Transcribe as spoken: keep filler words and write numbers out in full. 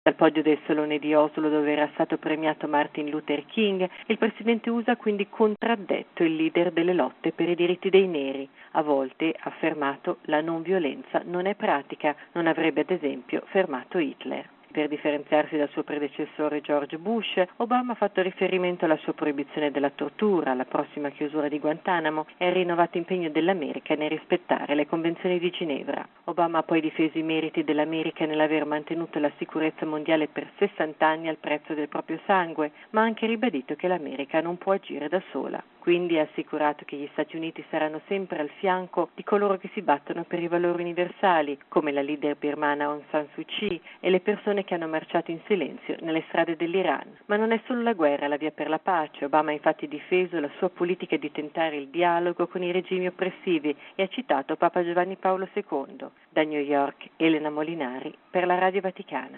Dal podio del Salone di Oslo, dove era stato premiato Martin Luther King, il presidente U S A ha quindi contraddetto il leader delle lotte per i diritti dei neri. A volte, ha affermato, la non violenza non è pratica, non avrebbe ad esempio fermato Hitler. Per differenziarsi dal suo predecessore George Bush, Obama ha fatto riferimento alla sua proibizione della tortura, alla prossima chiusura di Guantanamo e al rinnovato impegno dell'America nel rispettare le convenzioni di Ginevra. Obama ha poi difeso i meriti dell'America nell'aver mantenuto la sicurezza mondiale per sessanta anni al prezzo del proprio sangue, ma ha anche ribadito che l'America non può agire da sola. Quindi ha assicurato che gli Stati Uniti saranno sempre al fianco di coloro che si battono per i valori universali, come la leader birmana Aung San Suu Kyi e le persone che hanno marciato in silenzio nelle strade dell'Iran. Ma non è solo la guerra la via per la pace. Obama ha infatti difeso la sua politica di tentare il dialogo con i regimi oppressivi e ha citato Papa Giovanni Paolo secondo. Da New York, Elena Molinari per la Radio Vaticana.